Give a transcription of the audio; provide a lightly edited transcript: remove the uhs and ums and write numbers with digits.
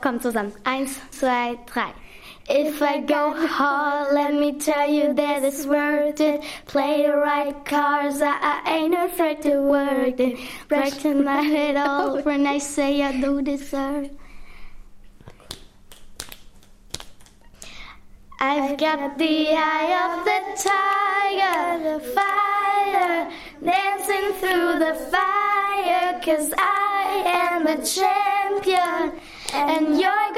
Kommt zusammen. 1, 2, 3. If I go hard, let me tell you that it's worth it. Play the right cards, I ain't afraid to work it. Break tonight at all when I say I do deserve. I've got the eye of the tiger, the fire, dancing through the fire, 'cause I am a champion, and you're